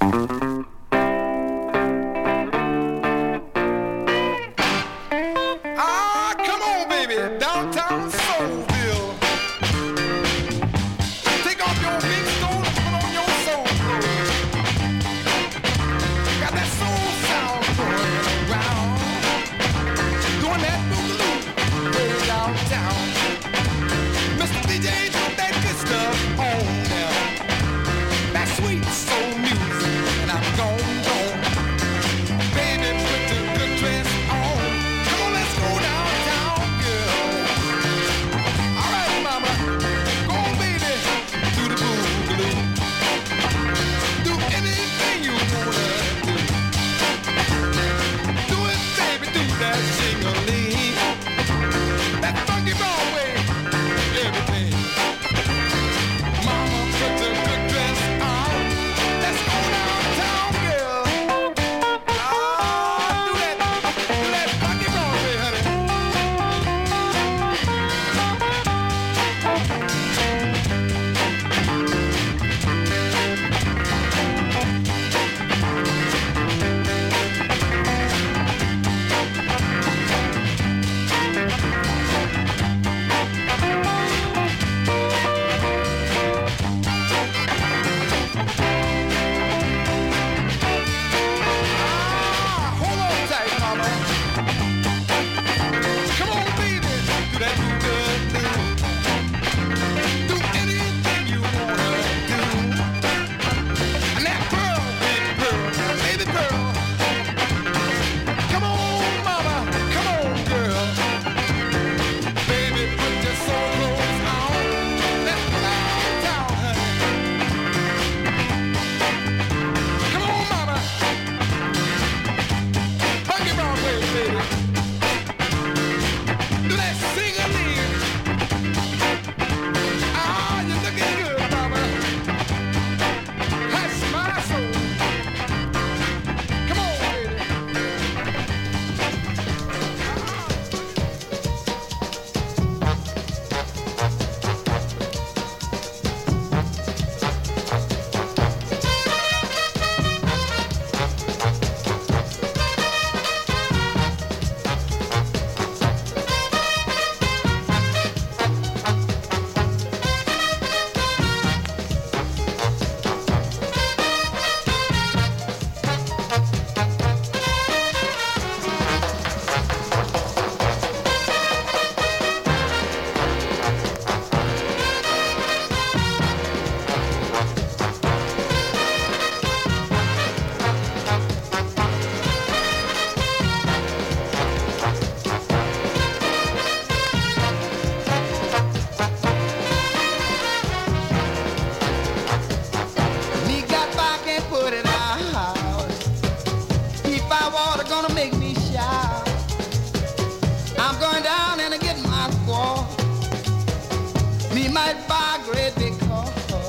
Ah, come on, baby, downtown Soulville. Take off your big stone and put on your soul clothes. Got that soul sound going around, doing that boogaloo way downtown. Mr. DJ, put that good stuff on now. That sweet soul music, and I'm gone. Baby, put the good dress on. Come on, let's go downtown, girl. All right, mama, go on, baby, do the boogaloo. Do anything you wanna do. Do it, baby, do that jingling. That funky Broadway, everything. Mama, put the good dress on. Let's go downtown, girl. Ah, do that funky Broadway, honey. Ah, hold on tight, mama. Come on, baby, do that good thing. Do anything you wanna do. And that pearl, big pearl, baby pearl. Come on, mama, come on, girl. Baby, put your soul clothes on. Let's go downtown, honey. Come on, mama. Funky Broadway, baby. Do that sing-a-ling. Ah, you're looking good, mama. That's my soul. Come on, baby. Me got back and put it out. If I water gonna make me shout. I'm going down and get my squaw. Me might buy a great big car.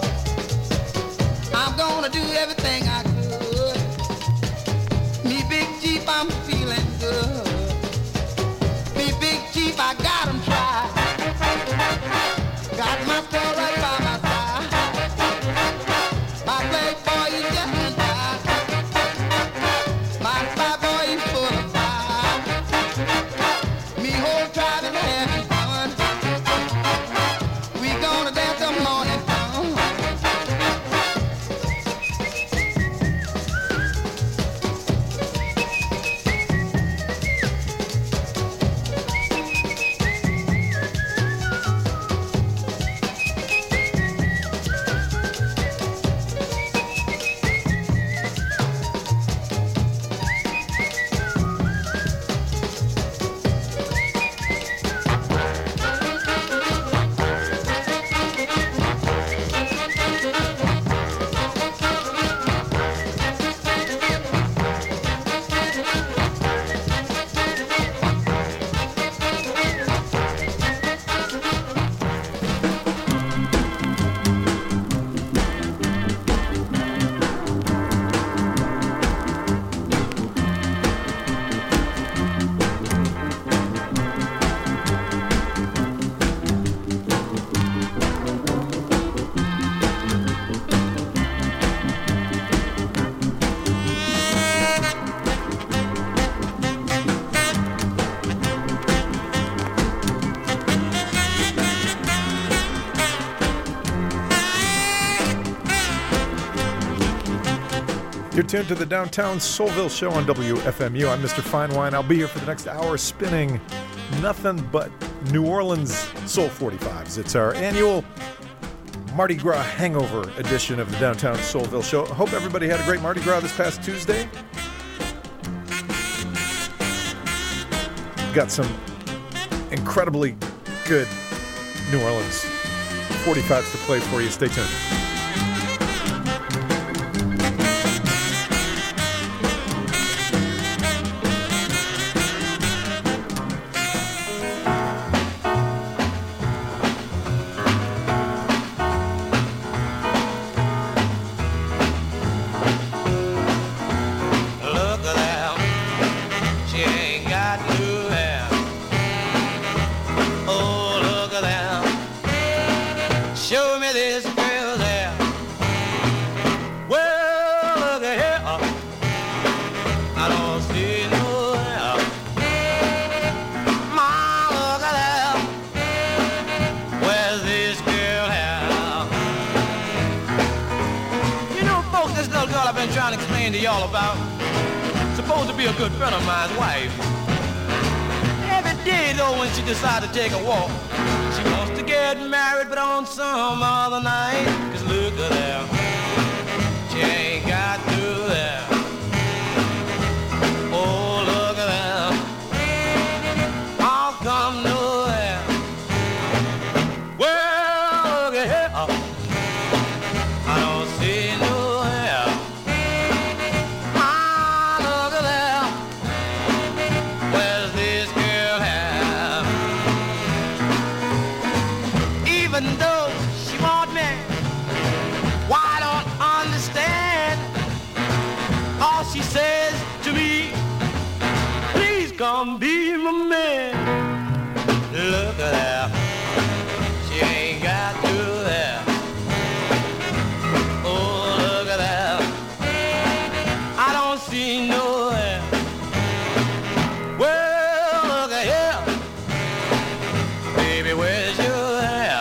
I'm gonna do everything I could. Me big Jeep, I'm feeling good. Me big Jeep, I got 'em tried. Got my girl right by my side. My playboy, he just went by. My fly boy, he's full of fire. Me whole tribe is having fun. We gonna dance till morning come. You're tuned to the Downtown Soulville Show on WFMU. I'm Mr. Finewine. I'll be here for the next hour spinning nothing but New Orleans Soul 45s. It's our annual Mardi Gras hangover edition of the Downtown Soulville Show. Hope everybody had a great Mardi Gras this past Tuesday. Got some incredibly good New Orleans 45s to play for you. Stay tuned. Decide to take a walk. She wants to get married, but on some other night. 'Cause look at her, she ain't got through there. Oh, look at her, I'll come nowhere. Well, look at her, I don't see nowhere. Ah, look at there, where's this girl at? Even though she want me, why I don't understand. All she says to me, please come be my man. Look at her, she ain't got through there. Oh, look at her, I don't see nowhere. Well, look at here, baby, where's your hair?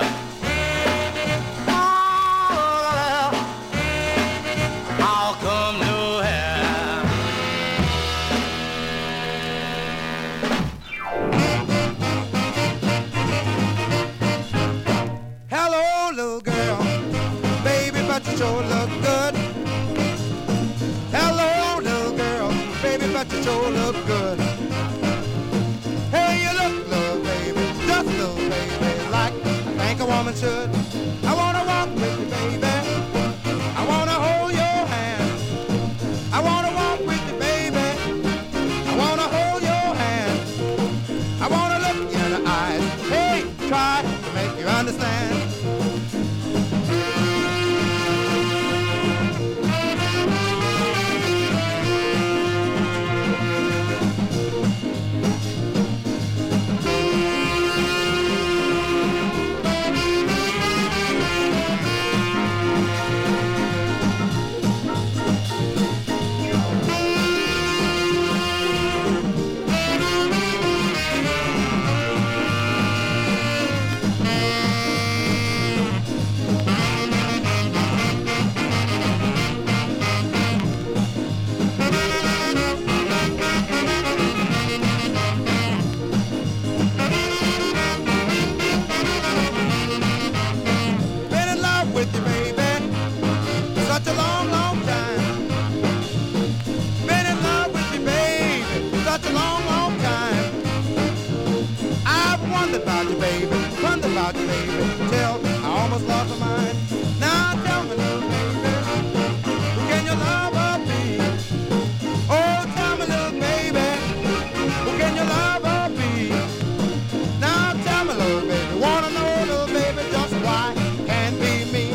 I'll come no hair. Hello, little girl, baby, but you sure look good. Hello, little girl, baby, but you sure look good. Hey, you look, little baby, just little baby, like I think a woman should. I wanna walk with you, baby. I wanna hold your hand. I wanna walk with you, baby. I wanna hold your hand. I wanna look you in the eyes. Hey, try to make you understand. Been in love with you, baby, such a long, long time. Been in love with you, baby, such a long, long time. I've wondered about you, baby, till I almost lost my mind. Now tell me, little baby, who can your lover be? Oh, tell me, little baby, who can your lover be? Now tell me, little baby, wanna know, little baby, just why can't be me?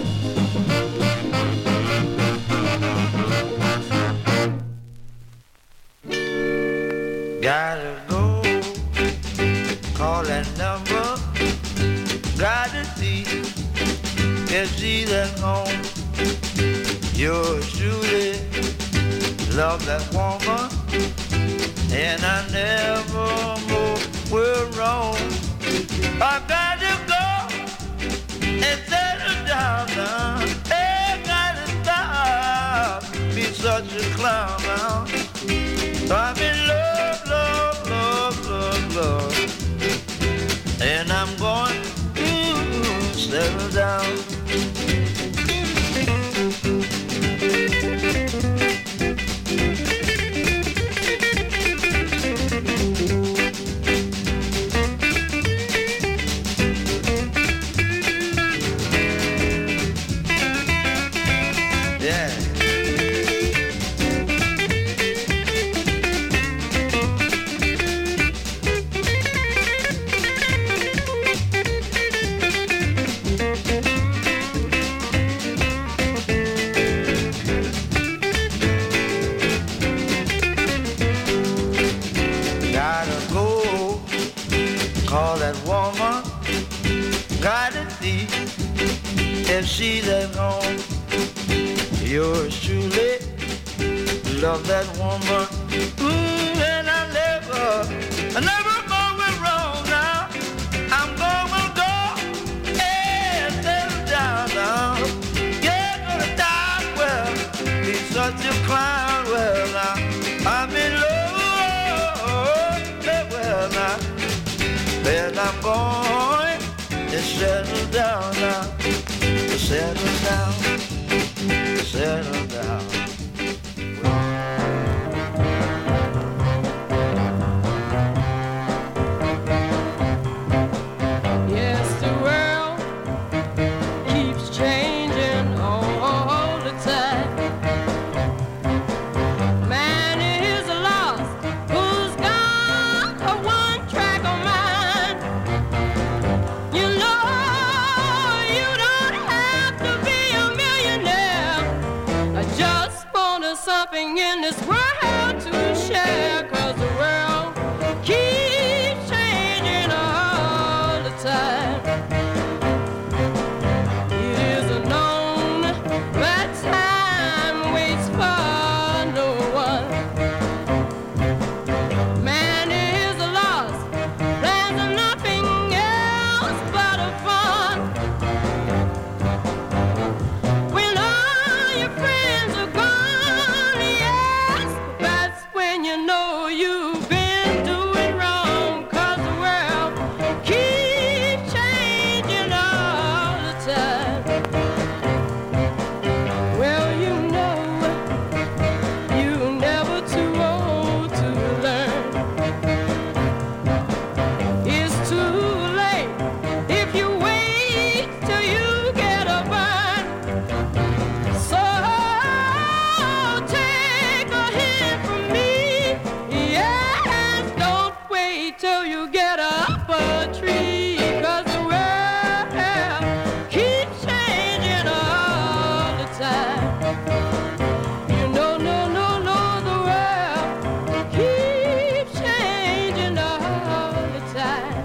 Gotta go, call that number. Gotta see if she's at home. Yours truly love that woman, and I never more will roam. I gotta go and settle down now. Hey, gotta stop. Be such such a clown now. So I'm in love, love, love, love, love. And I'm going to settle down. If she's at home, yours truly, love that woman. Ooh, and I never going wrong now. I'm going to go and settle down now. You're gonna die, well, he's such a clown, well now. I'm in love, well now. Then I'm going to settle down now. Settle down, settle down. Yes, the world keeps changing all the time. Man is lost, who's got a one-track of mind. You know, something in this world to share, 'cause the world keeps changing all the time. It is known that time waits for no one. Man is lost, there's nothing else but a fun. When all your friends are gone, you know you've been doing wrong, 'cause the world keeps changing all the time. Well, you know you're never too old to learn. It's too late if you wait till you get a burn. So take a hint from me. Till you get up a tree, 'cause the world keeps changing all the time. You know, the world keeps changing all the time.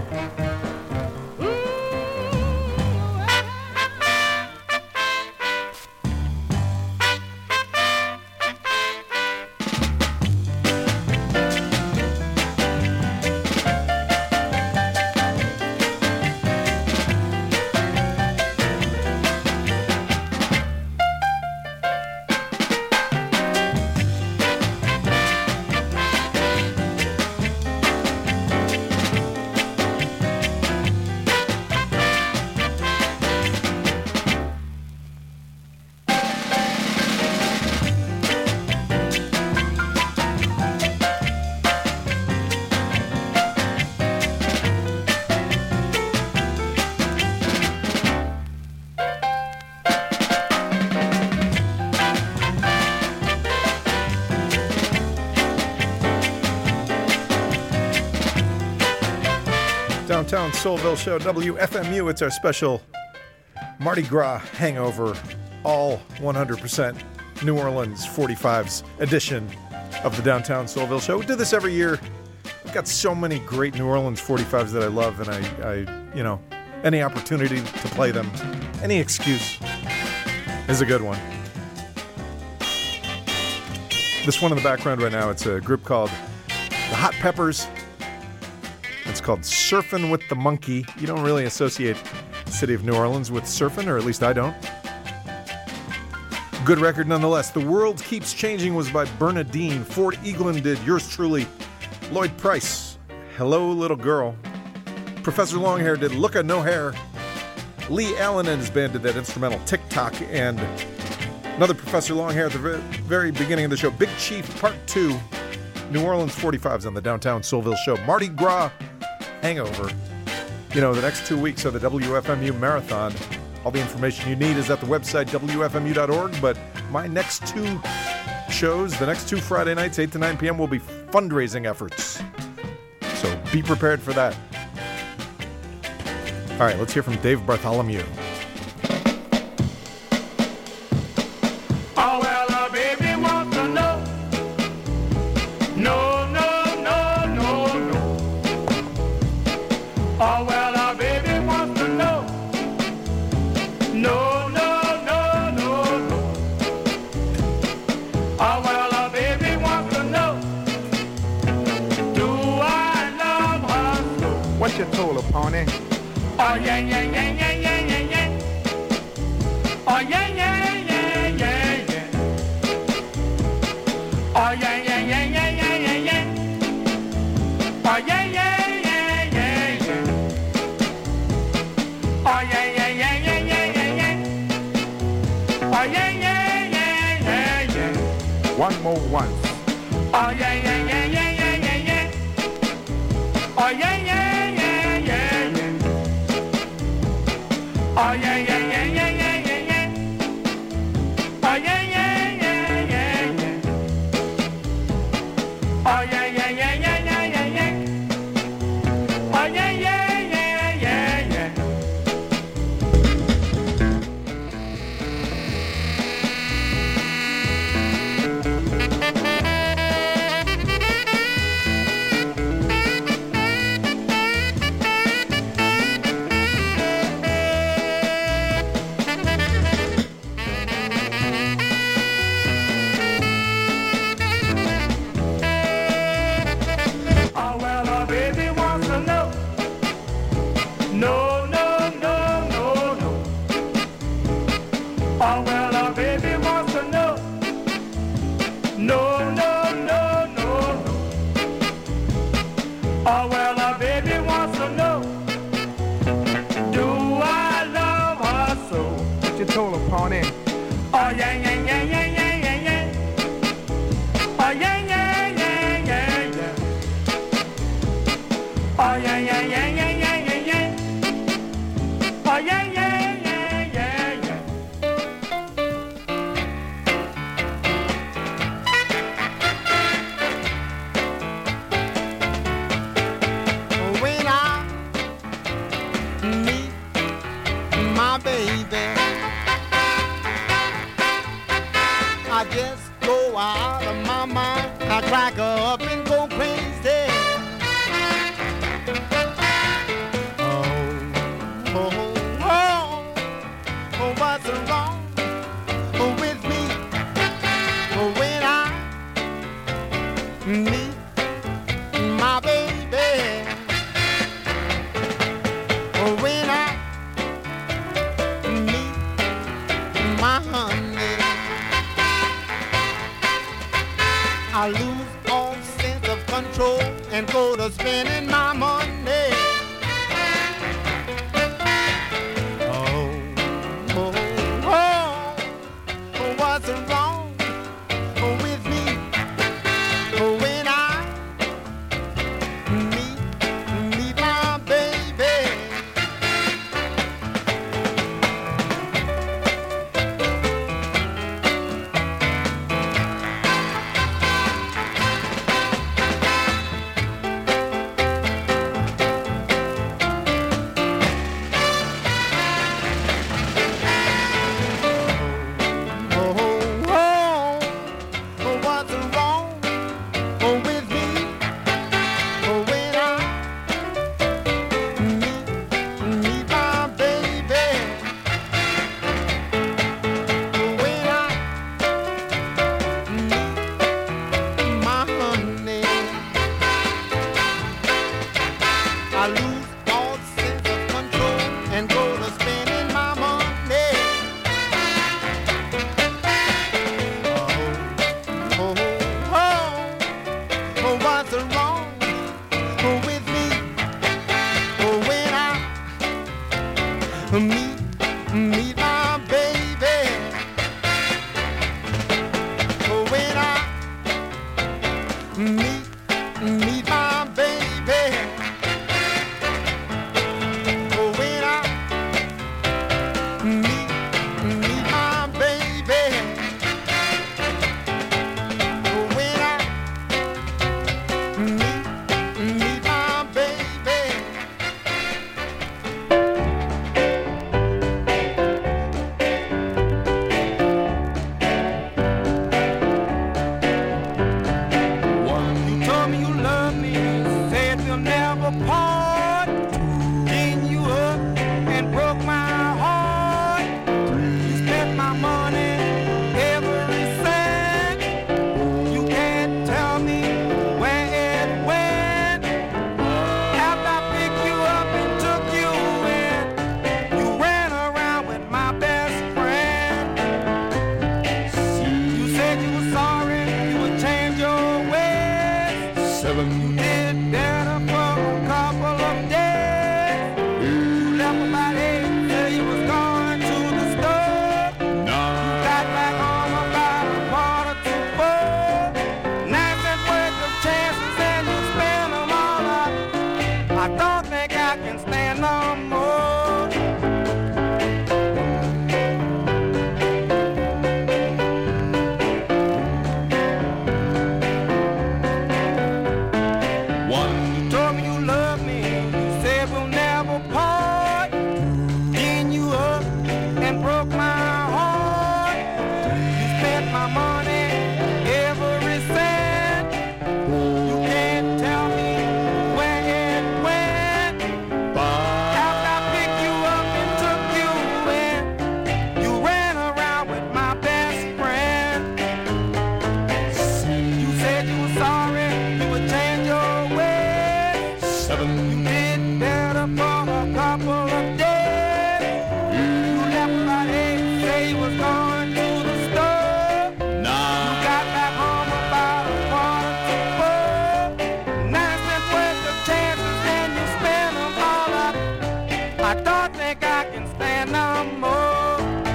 Downtown Soulville Show, WFMU. It's our special Mardi Gras hangover, all 100% New Orleans 45s edition of the Downtown Soulville Show. We do this every year. I've got so many great New Orleans 45s that I love, and I you know, any opportunity to play them, any excuse is a good one. This one in the background right now, it's a group called the Hot Peppers. It's called Surfin' with the Monkey. You don't really associate the city of New Orleans with surfing, or at least I don't. Good record nonetheless. The World Keeps Changing was by Bernadine. Fort Eaglin did Yours Truly. Lloyd Price, Hello Little Girl. Professor Longhair did Looka No Hair. Lee Allen and his band did that instrumental TikTok. And another Professor Longhair at the very beginning of the show, Big Chief Part 2. New Orleans 45s on the Downtown Soulville Show. Mardi Gras Hangover. You know, the next 2 weeks are the WFMU Marathon. All the information you need is at the website, WFMU.org. But my next two shows, the next two Friday nights, 8 to 9 p.m., will be fundraising efforts. So be prepared for that. All right, let's hear from Dave Bartholomew. Oh, well, baby wants to know. No, no, no, no, no. Oh, well, baby wants to know. No, no, no, no, no. Oh, well, baby wants to know. Do I love her so? What's your total, pony? Oh, yeah, yeah, yeah, yeah, yeah, yeah, yeah. Oh, yeah, yeah, yeah, yeah, yeah. Oh, yeah, yeah, yeah, yeah, yeah, yeah, yeah. Oh, yeah, yeah, yeah, yeah, yeah. Oh, yeah, yeah, yeah, yeah, yeah, yeah, yeah. Oh, yeah, yeah, yeah, yeah, yeah. One more once. Oh, yeah, yeah, yeah, yeah, yeah, yeah, yeah. Oh, yeah, yeah, yeah, yeah, yeah. Oh, yeah, yeah, yeah, yeah, yeah, yeah, yeah. Oh, yeah, yeah, yeah, yeah, yeah. Oh, yeah, yeah, yeah, yeah, yeah, yeah, yeah. Oh, yeah, yeah, yeah, yeah, yeah. Oh, well, baby wants to know. No, no, no, no, no. Oh, well, baby wants to know. No, no, no, no, no. Oh, well, baby wants to know. Do I love her so? What's your total, pony? Oh, yeah, yeah, yeah, yeah, yeah, yeah, yeah. Oh, yeah, yeah, yeah, yeah, yeah. Oh, yeah, yeah, yeah, yeah, yeah, yeah, yeah. Oh, yeah, yeah, yeah, yeah, yeah. When I meet my baby, I just go out of my mind. I crack her up and go crazy. Oh, oh, oh, oh, what's wrong with me? When I meet my baby, when I meet my honey, I lose all sense of control and go to spending my money. Oh, oh, oh, oh, what's wrong with me? When I meet my baby. You did better for a couple of days. You left about 8, said you was going to the store. You got back home about 3:45. Nice and worth of chances and you spend them all up. I don't think I can stand no more. You told me you love me, you said we'll never part. Then you up and broke my heart. You spent my money, every cent. You can't tell me where it went. After I picked you up and took you in, you ran around with my best friend. You said you were sorry, you would change your ways. You did better for a couple of days. You left about 8, say you was going to the store. You got back home about 3:45. Nice and worth of chances and you spent them all up. I don't think I can stand no more.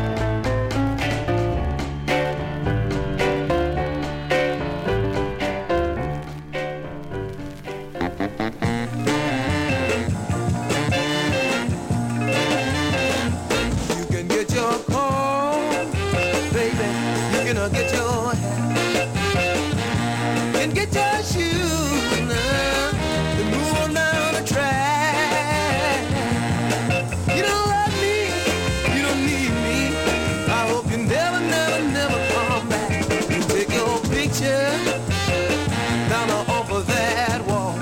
You can get your coat, baby. You can get your hat. You can get your shoes now and move on down the track. You don't love me, you don't need me. I hope you never, never, never come back. You take your picture down off of that wall.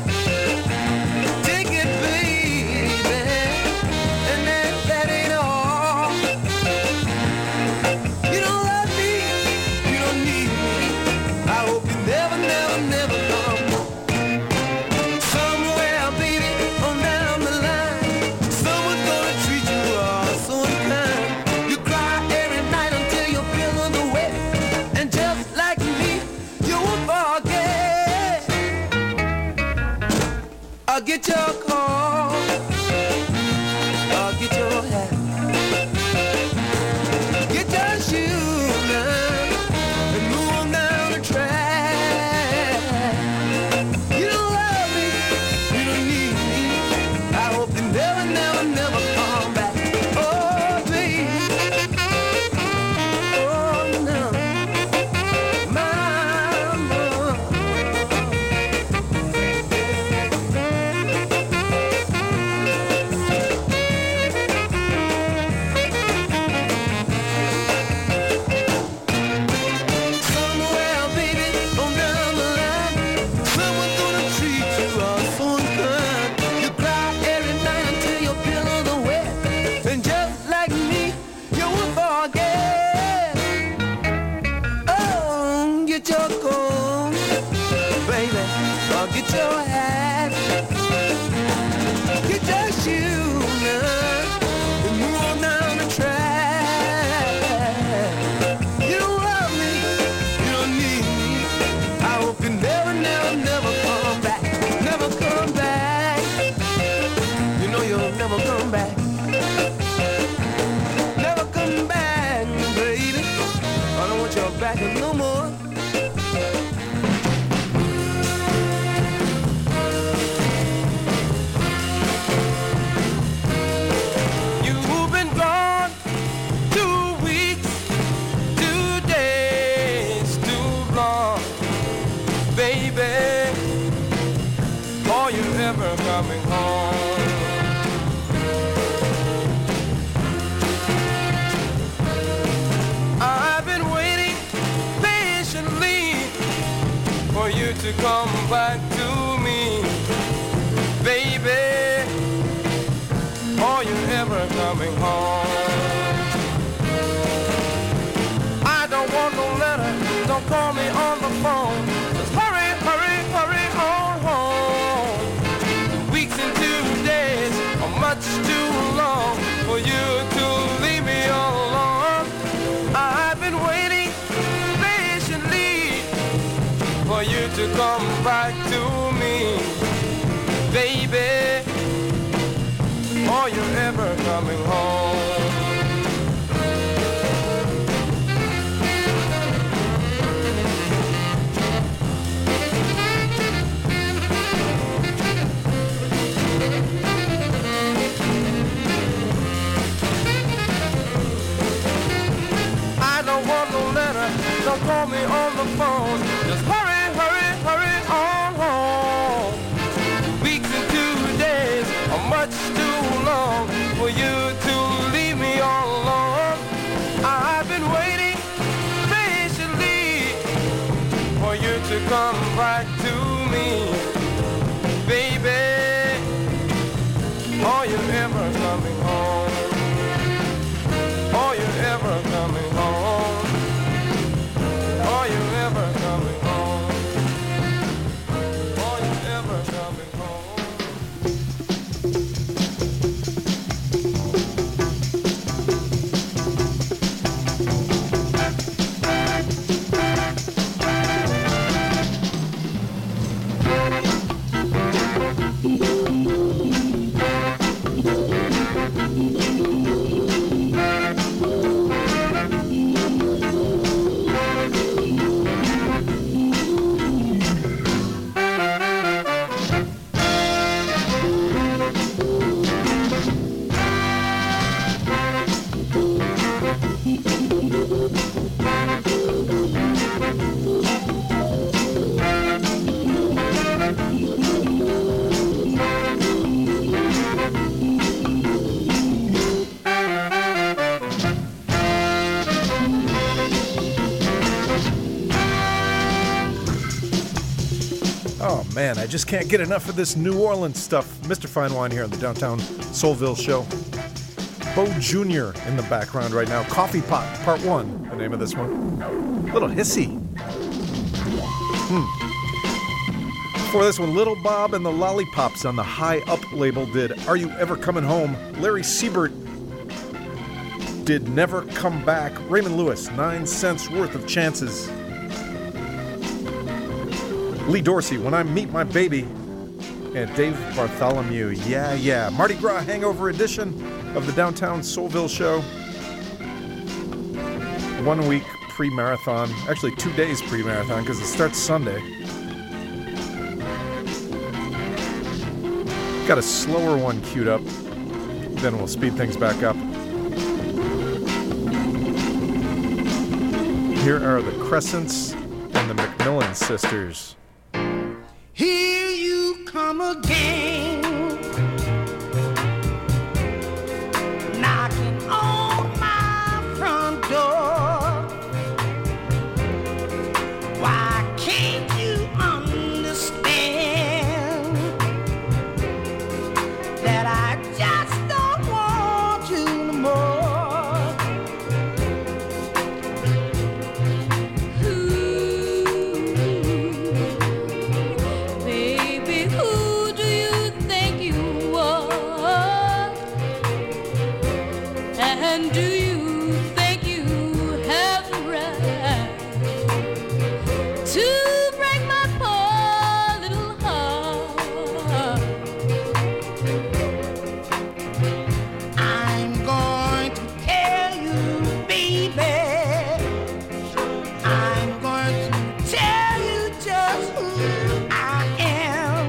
Take it, baby, and that ain't all. You don't love me, you don't need me. I hope you never, never, never come home. Somewhere, baby, on down the line, someone's gonna treat you all so unkind. You cry every night until your pillows are wet, and just like me, you won't forget. I'll get your coat, I'll get your hat, get your shoes now, and move on down the track. You don't love me, you don't need me. I hope you never, never, never come back. Oh, baby, oh no, mama. Somewhere, baby, on down the line, someone's gonna treat you all so unkind. You cry every night until your pillows are wet, and just like me, you will forget. Oh, get your coat, baby, or get your hat, get your shoes now, and move on down the track. You don't love me, you don't need me. I hope you never, never, never come back. Never come back. You know you'll never come back. Never come back, baby. I don't want your back no more. You've been gone 2 weeks, 2 days, too long, baby. Are you ever coming home? I've been waiting patiently for you to come back to me, baby. Are you ever coming home? I don't want no letter, don't call me on the phone. Just hurry, hurry, hurry on home. Weeks and 2 days are much too long for you to leave me all alone. I've been waiting patiently for for you to come back to me, baby. Are you ever coming home? I don't want no letter, don't call me on the phone. Just hurry, hurry, hurry on home. 2 weeks and 2 days are much too long for you to leave me all alone. I've been waiting patiently for you to come back to me, baby. Are you ever coming home? Are you ever coming home? Are you ever coming home? Are you ever coming home? Oh man, I just can't get enough of this New Orleans stuff. Mr. Fine Wine here on the Downtown Soulville Show. Bo Jr. in the background right now. Coffee Pot, Part 1, the name of this one. A little hissy. Before this one, Little Bob and the Lollipops on the High Up label did Are You Ever Coming Home? Larry Siebert did Never Come Back. Raymond Lewis, 9 cents worth of chances. Lee Dorsey, When I Meet My Baby. And Dave Bartholomew, Yeah, Yeah. Mardi Gras Hangover edition of the Downtown Soulville Show. 1 week pre-marathon. Actually, 2 days pre-marathon because it starts Sunday. Got a slower one queued up. Then we'll speed things back up. Here are the Crescents and the McMillan Sisters. Here you come again, knocking on my front door. Why can't you understand that I just don't want you no more? Baby, who do you think you are? And do you think you have the right to break my poor little heart? I'm going to tell you, baby. I'm going to tell you just who I am.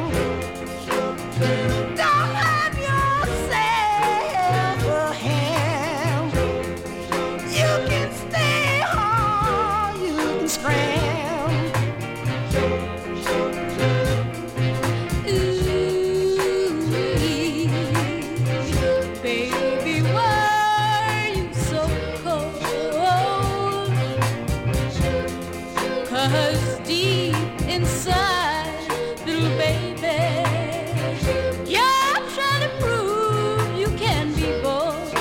Don't have yourself a hand. You can stay home, you can scram. Ooh, baby, why are you so cold? 'Cause deep inside, little baby, you're trying to prove you can be bold.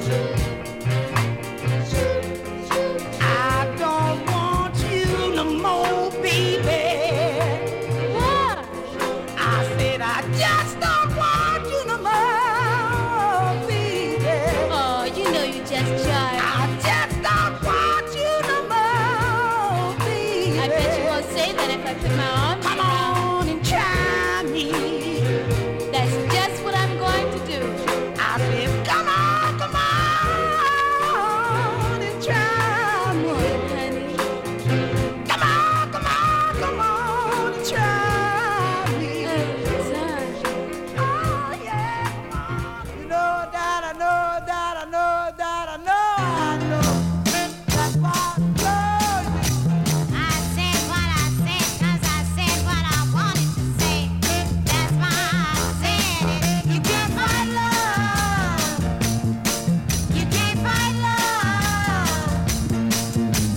I don't want you no more, baby. Why? I said I just don't want you no more, baby. Oh, you know you just tried. I just don't want you no more, baby. I bet you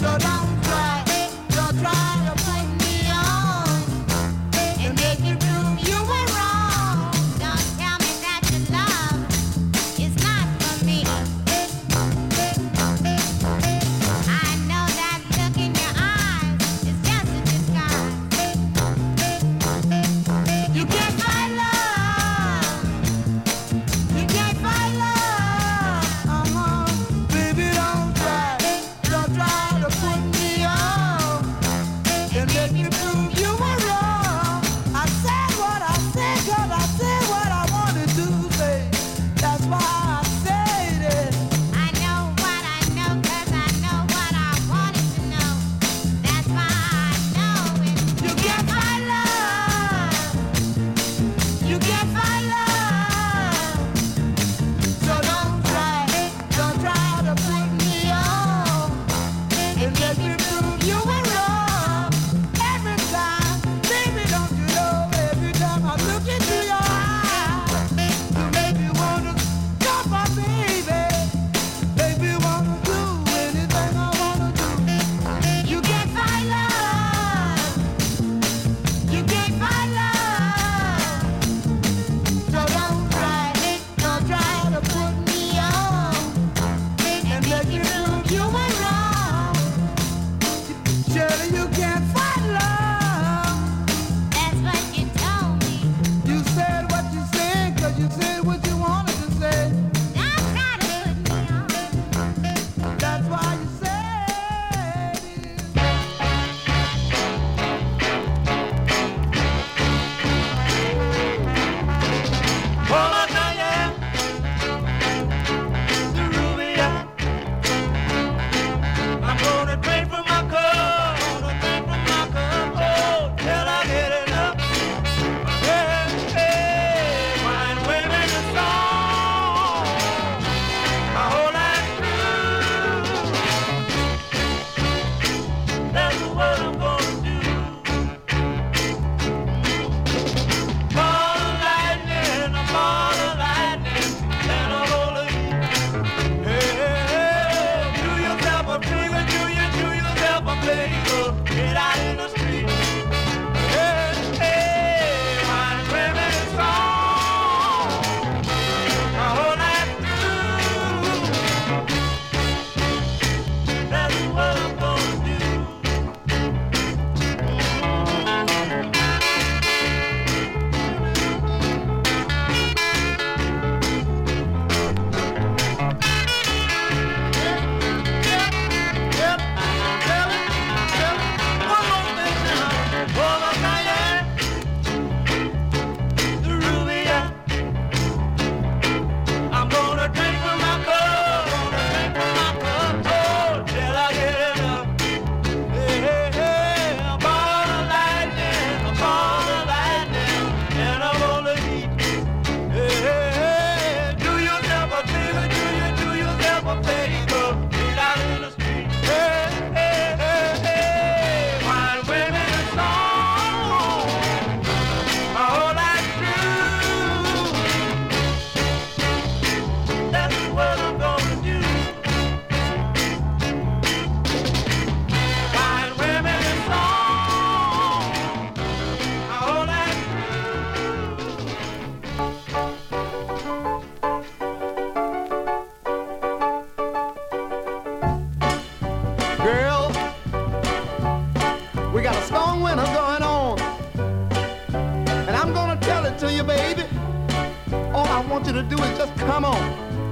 want you to do is just come on.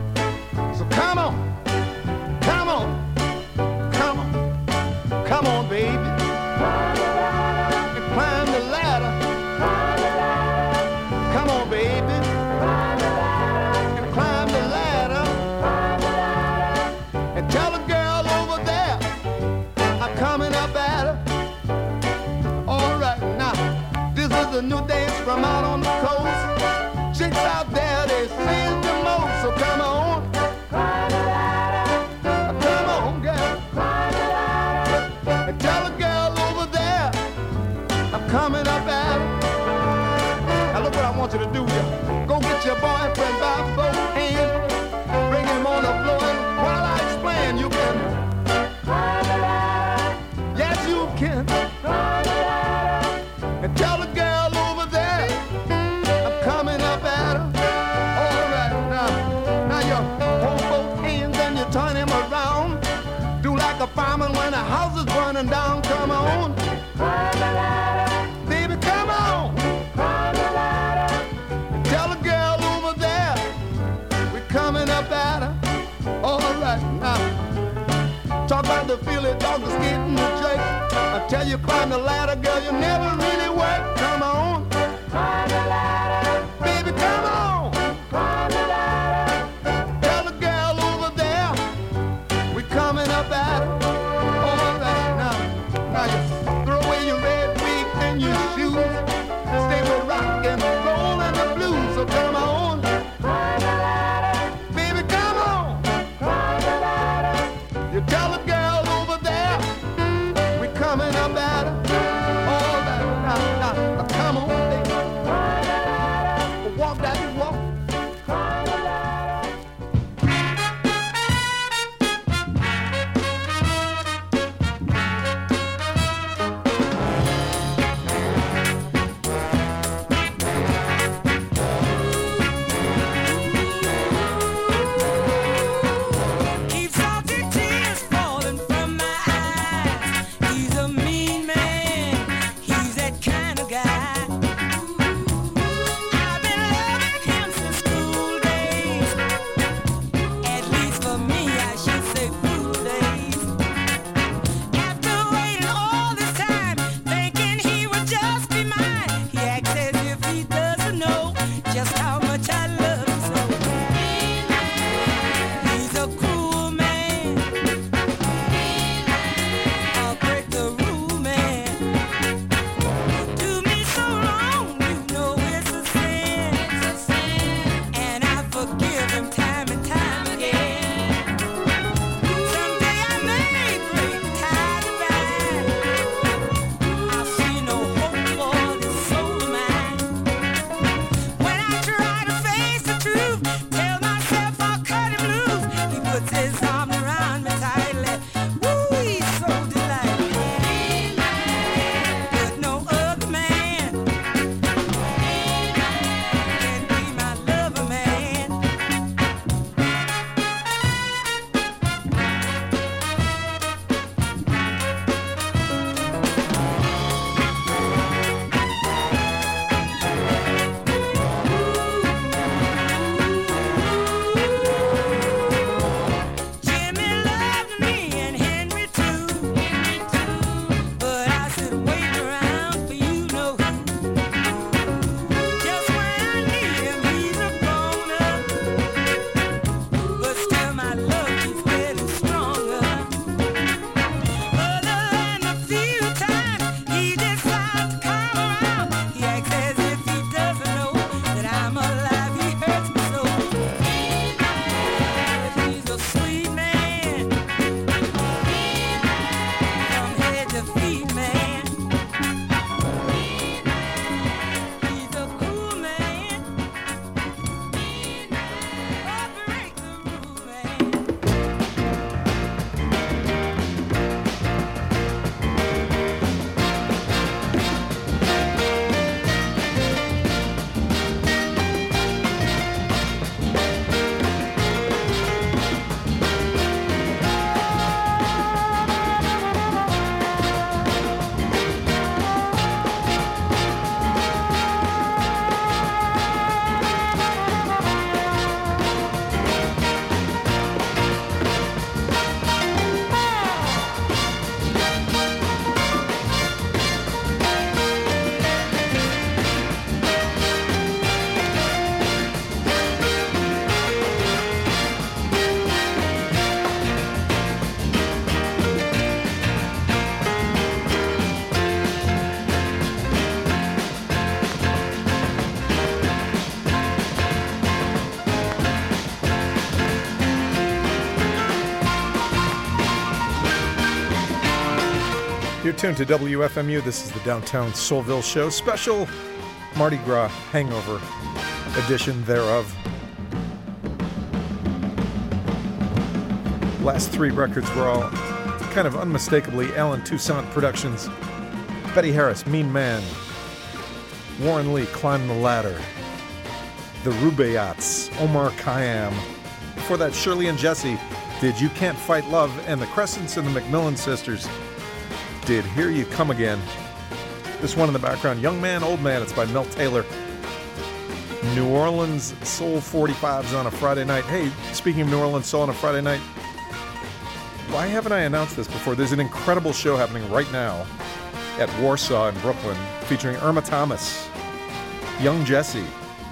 So come on, come on, come on, come on, baby. And climb the ladder. Come on, baby. And climb the ladder. And tell the girl over there I'm coming up at her. All right, now, this is a new dance from out on the coast. Chicks out there, they sing the most, so come on. Climb the ladder. Come on, girl. Climb the ladder. And tell the girl over there I'm coming up at her. Now look what I want you to do here. Go get your boyfriend by both hands. Bring him on the floor, and while I explain, you can climb the ladder. house is burning down, come on. Baby, come on. Tell the girl over there we're coming up at her. All right, now. Talk about the Philly dog, the skate and the Drake. I tell you, climb the ladder, girl, you never really work. Come on. Climb the ladder. Baby, come on. Climb the ladder. Tell the girl over there we're coming up at her. All right, now you throw away your red wig and your shoes. Stay with rock and roll and the blues. So come on. Climb the ladder. Baby, come on. Climb the ladder. You tell the girl over there we're coming up at her. All right, now, come on, baby. Climb the ladder. Walk that walk. Climb the ladder. Keep salty tears falling from my eyes. He's a mean man. He's that kind of guy. I've been loving him since school days. At least for me, I should say fool days. After waiting all this time, thinking he would just be mine, he acts as if he doesn't know just how much I love him so. He's a cruel man, I'll break the rule man. Do me so wrong, you know it's a sin. And I forgive him time and time again. Someday I may break ties and ride. I see no hope for this soul of mine. When I try to face the truth, tell myself I'll cut him loose, he puts his arm around me tightly. Woo, he's so delightful. But no other man can be my lover man. Jimmy loved me and Henry too, but I should wait around for you know who. Just when I need him, he's a goner, but still my love keeps getting stronger. Other than a few times he decides to come around, he acts as if he doesn't know that I'm alive. He hurts me so. He's a sweet man, from head to feet, man. He's a cool man, I'll break the rule, man. You're tuned to WFMU. This is the Downtown Soulville Show, special Mardi Gras hangover edition thereof. Last three records were all kind of unmistakably Alan Toussaint productions. Betty Harris, Mean Man. Warren Lee, Climb the Ladder. The Rubaiyats, Omar Khayyam. Before that, Shirley and Jesse, did You Can't Fight Love, and the Crescents and the McMillan Sisters did Here You Come Again. This one in the background, Young Man, Old Man, it's by Mel Taylor. New Orleans Soul 45s on a Friday night. Hey, speaking of New Orleans Soul on a Friday night, why haven't I announced this before? There's an incredible show happening right now at Warsaw in Brooklyn featuring Irma Thomas, Young Jesse,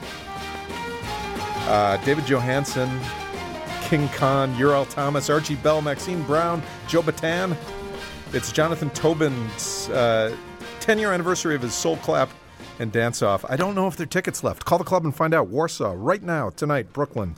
David Johansen, King Khan, Ural Thomas, Archie Bell, Maxine Brown, Joe Bataan. It's Jonathan Tobin's 10-year anniversary of his Soul Clap and Dance Off. I don't know if there are tickets left. Call the club and find out. Warsaw, right now, tonight, Brooklyn.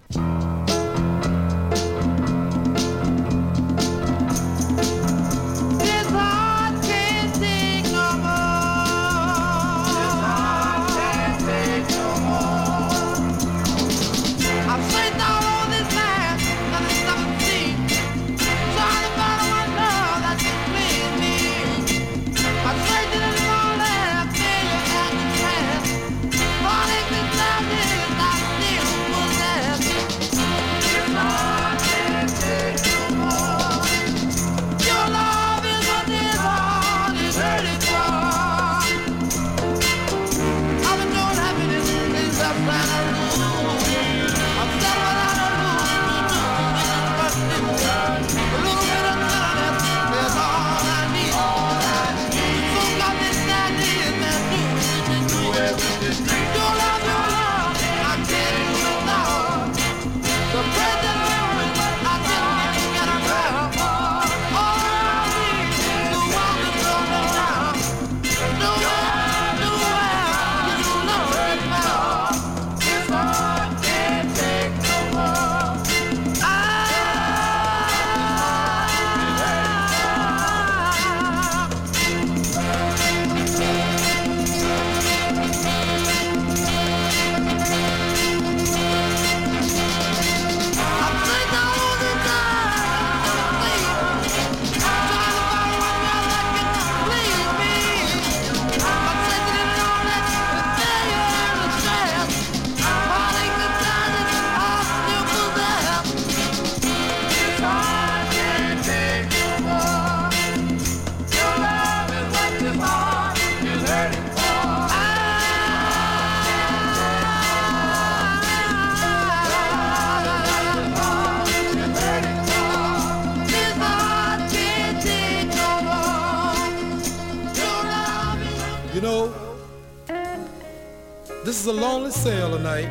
This is a lonely sailor night.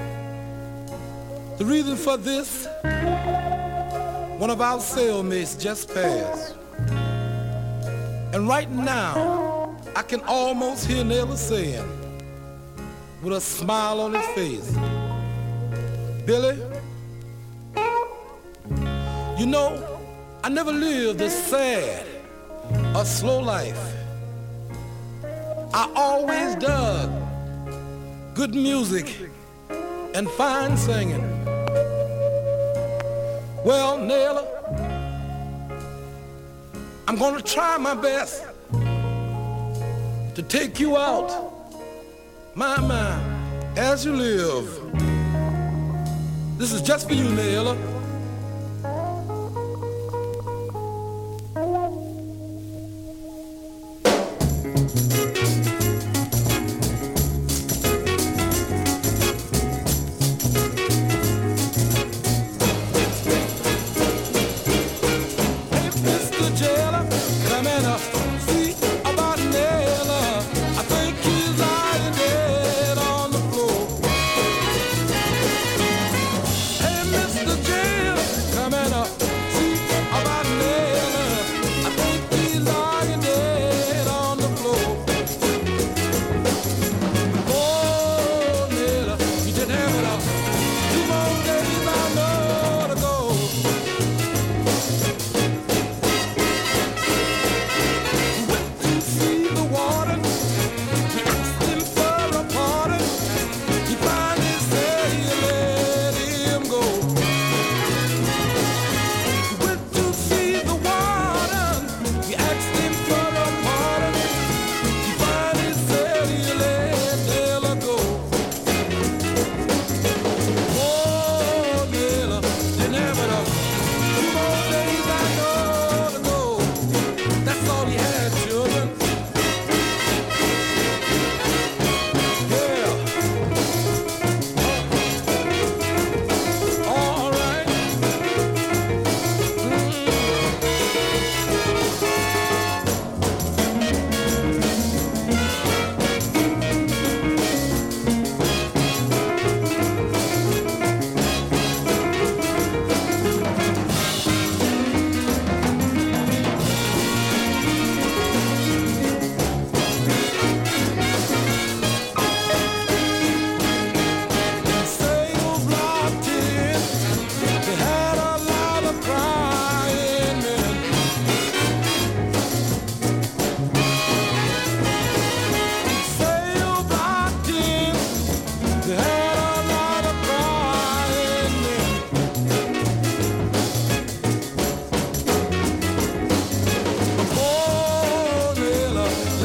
The reason for this, one of our sailmates just passed. And right now, I can almost hear Naylor saying, with a smile on his face, Billy, you know, I never lived a sad or slow life. I always dug good music and fine singing. Well, Naylor, I'm gonna try my best to take you out, my, as you live. This is just for you, Naylor. Mr. J.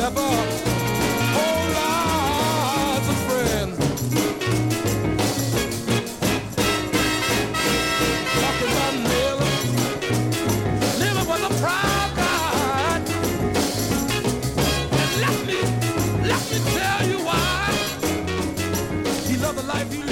have a whole lot of friends. Talking about Nelly was a proud guy. And let me tell you why. He loved the life he lived.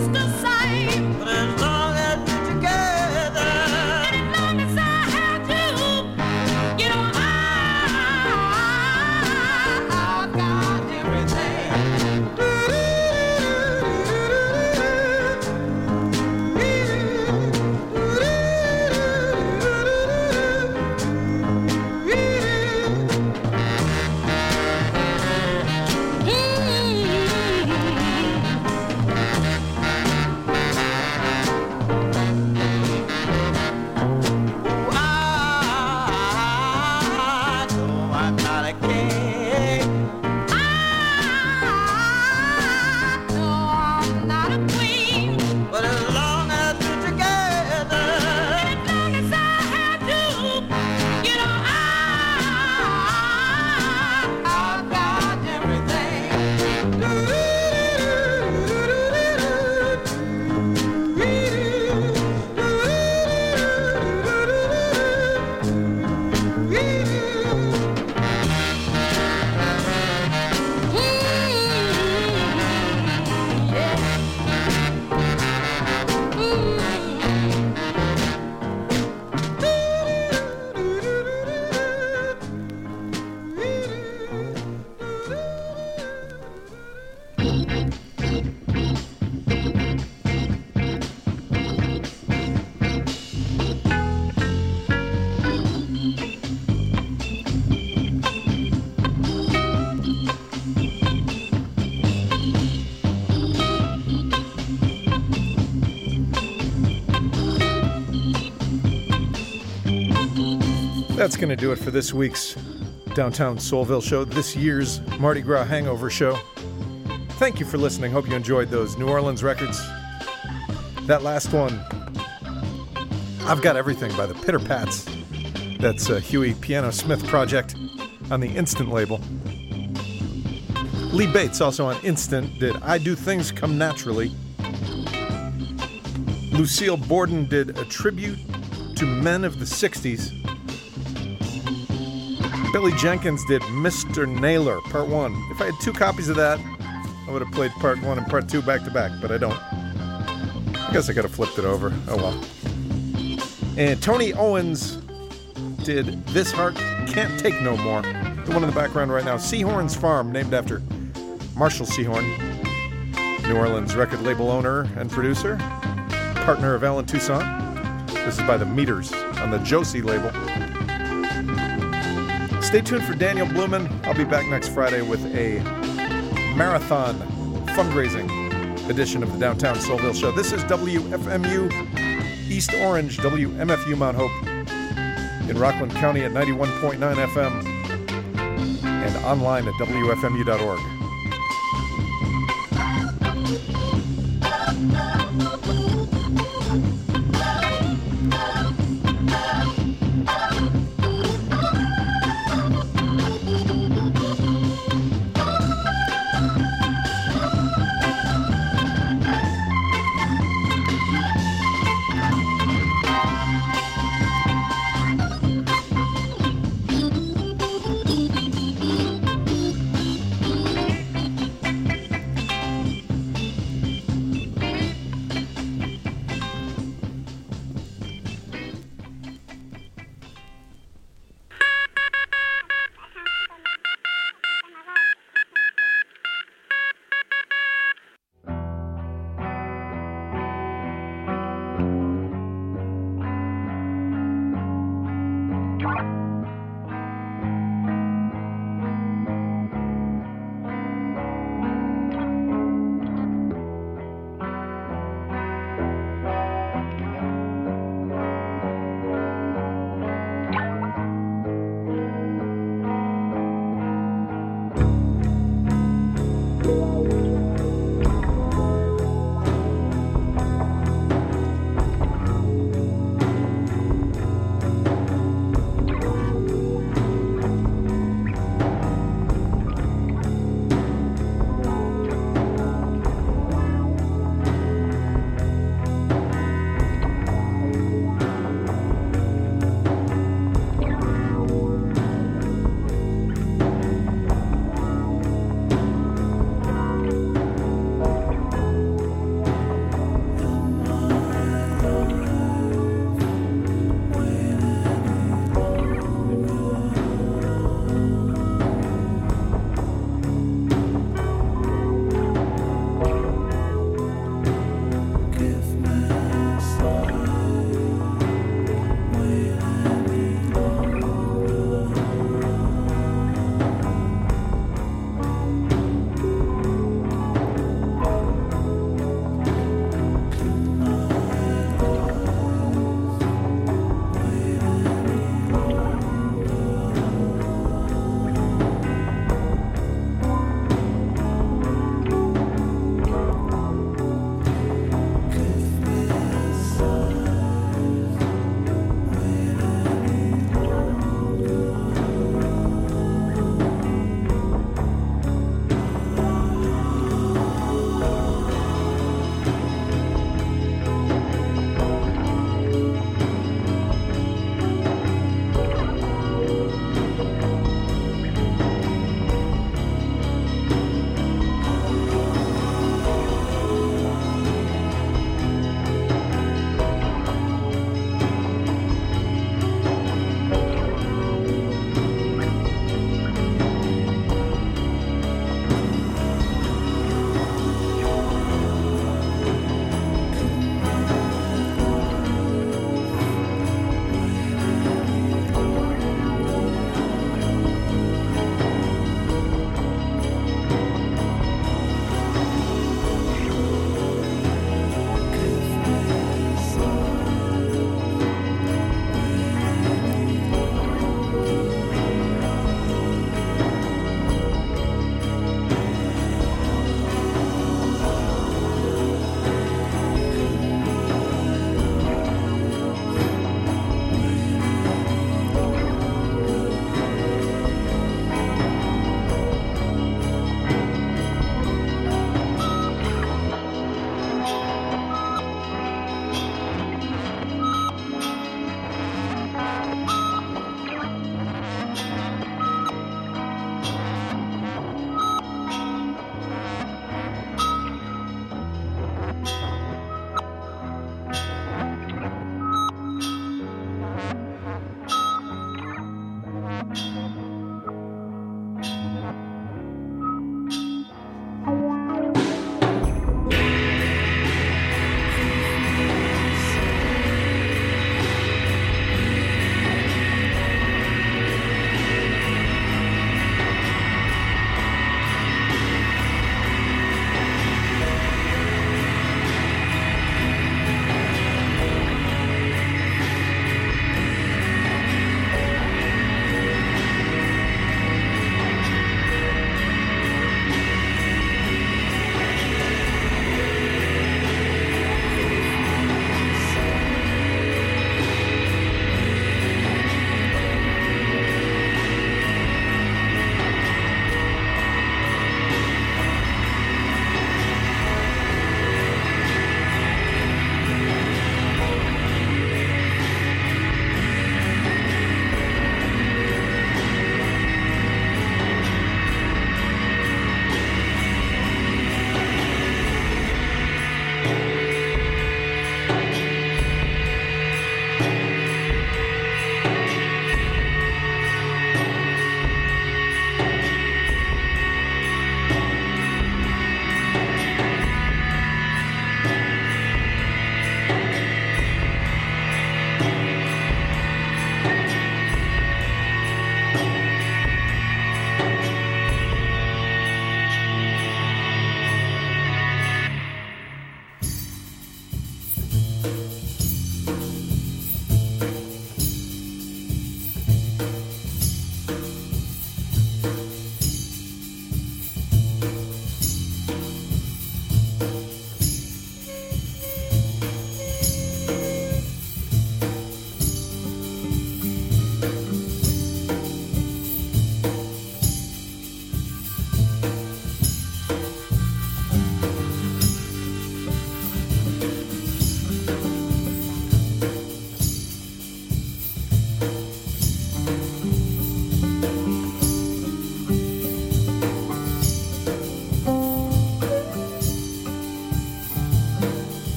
just the same. But as long as we're together, And as long as I have you, you know I've got everything. I know I'm not a king. I know I'm not a queen. But as long as we're together, As long as I have you, you know I've got everything. That's going to do it for this week's Downtown Soulville show, this year's Mardi Gras Hangover show. Thank you for listening. Hope you enjoyed those New Orleans records. That last one, I've Got Everything by the Pitter Pats. That's a Huey Piano Smith project on the Instant label. Lee Bates, also on Instant, did I Do Things Come Naturally. Lucille Borden did a tribute to men of the 60s. Billy Jenkins did Mr. Naylor, Part 1. If I had 2 copies of that, I would have played Part 1 and Part 2 back to back, but I don't. I guess I could have flipped it over. Oh well. And Tony Owens did This Heart Can't Take No More. The one in the background right now, Seahorn's Farm, named after Marshall Seahorn, New Orleans record label owner and producer, partner of Alan Toussaint. This is by the Meters on the Josie label. Stay tuned for Daniel Blumen. I'll be back next Friday with a marathon fundraising edition of the Downtown Soulville show. This is WFMU East Orange, WMFU Mount Hope in Rockland County at 91.9 FM and online at WFMU.org.